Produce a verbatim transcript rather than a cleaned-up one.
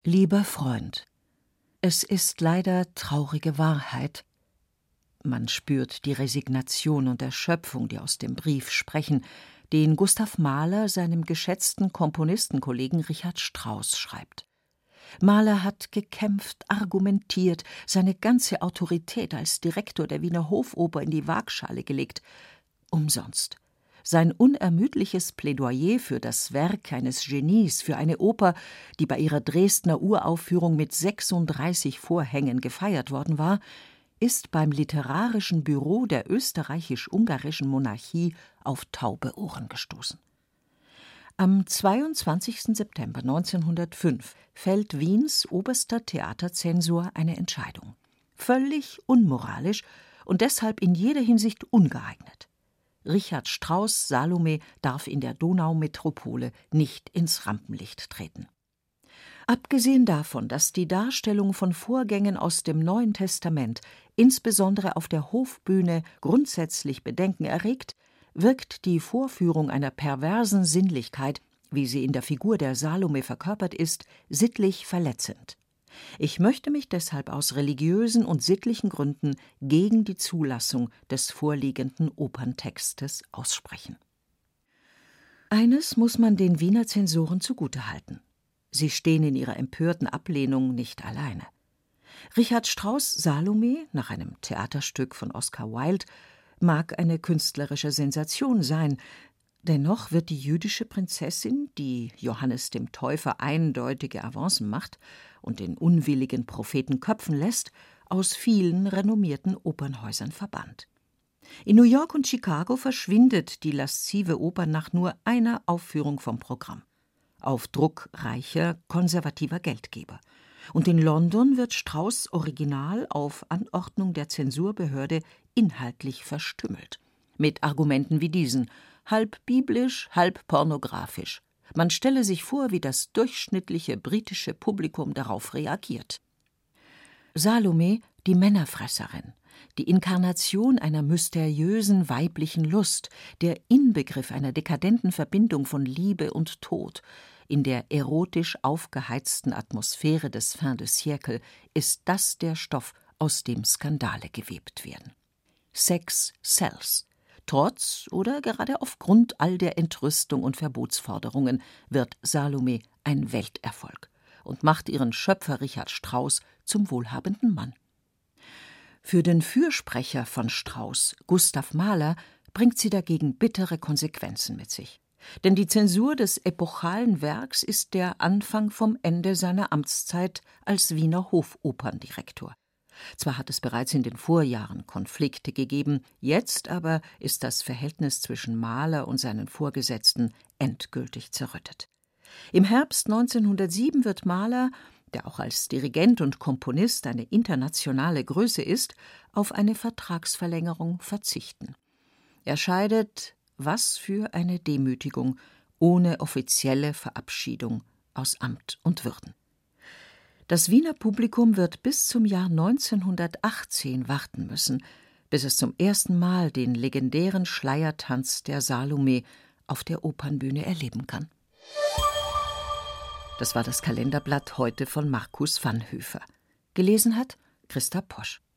Lieber Freund, es ist leider traurige Wahrheit. Man spürt die Resignation und Erschöpfung, die aus dem Brief sprechen, den Gustav Mahler seinem geschätzten Komponistenkollegen Richard Strauss schreibt. Mahler hat gekämpft, argumentiert, seine ganze Autorität als Direktor der Wiener Hofoper in die Waagschale gelegt. Umsonst. Sein unermüdliches Plädoyer für das Werk eines Genies, für eine Oper, die bei ihrer Dresdner Uraufführung mit sechsunddreißig Vorhängen gefeiert worden war, ist beim literarischen Büro der österreichisch-ungarischen Monarchie auf taube Ohren gestoßen. Am zweiundzwanzigsten September neunzehnhundertfünf fällt Wiens oberster Theaterzensor eine Entscheidung. Völlig unmoralisch und deshalb in jeder Hinsicht ungeeignet. Richard Strauss' Salome darf in der Donaumetropole nicht ins Rampenlicht treten. Abgesehen davon, dass die Darstellung von Vorgängen aus dem Neuen Testament insbesondere auf der Hofbühne grundsätzlich Bedenken erregt, wirkt die Vorführung einer perversen Sinnlichkeit, wie sie in der Figur der Salome verkörpert ist, sittlich verletzend. Ich möchte mich deshalb aus religiösen und sittlichen Gründen gegen die Zulassung des vorliegenden Operntextes aussprechen. Eines muss man den Wiener Zensoren zugutehalten: Sie stehen in ihrer empörten Ablehnung nicht alleine. Richard Strauss' Salome, nach einem Theaterstück von Oscar Wilde, mag eine künstlerische Sensation sein. Dennoch wird die jüdische Prinzessin, die Johannes dem Täufer eindeutige Avancen macht und den unwilligen Propheten köpfen lässt, aus vielen renommierten Opernhäusern verbannt. In New York und Chicago verschwindet die laszive Oper nach nur einer Aufführung vom Programm. Auf Druck reicher, konservativer Geldgeber. Und in London wird Strauss' Original auf Anordnung der Zensurbehörde inhaltlich verstümmelt. Mit Argumenten wie diesen: halb biblisch, halb pornografisch. Man stelle sich vor, wie das durchschnittliche britische Publikum darauf reagiert. Salome, die Männerfresserin, die Inkarnation einer mysteriösen weiblichen Lust, der Inbegriff einer dekadenten Verbindung von Liebe und Tod, in der erotisch aufgeheizten Atmosphäre des Fin de siècle ist das der Stoff, aus dem Skandale gewebt werden. Sex sells. Trotz oder gerade aufgrund all der Entrüstung und Verbotsforderungen wird Salome ein Welterfolg und macht ihren Schöpfer Richard Strauss zum wohlhabenden Mann. Für den Fürsprecher von Strauss, Gustav Mahler, bringt sie dagegen bittere Konsequenzen mit sich. Denn die Zensur des epochalen Werks ist der Anfang vom Ende seiner Amtszeit als Wiener Hofoperndirektor. Zwar hat es bereits in den Vorjahren Konflikte gegeben, jetzt aber ist das Verhältnis zwischen Mahler und seinen Vorgesetzten endgültig zerrüttet. Im Herbst neunzehnhundertsieben wird Mahler, der auch als Dirigent und Komponist eine internationale Größe ist, auf eine Vertragsverlängerung verzichten. Er scheidet, was für eine Demütigung, ohne offizielle Verabschiedung aus Amt und Würden. Das Wiener Publikum wird bis zum Jahr neunzehnhundertachtzehn warten müssen, bis es zum ersten Mal den legendären Schleiertanz der Salome auf der Opernbühne erleben kann. Das war das Kalenderblatt heute von Markus Vanhöfer. Gelesen hat Christa Posch.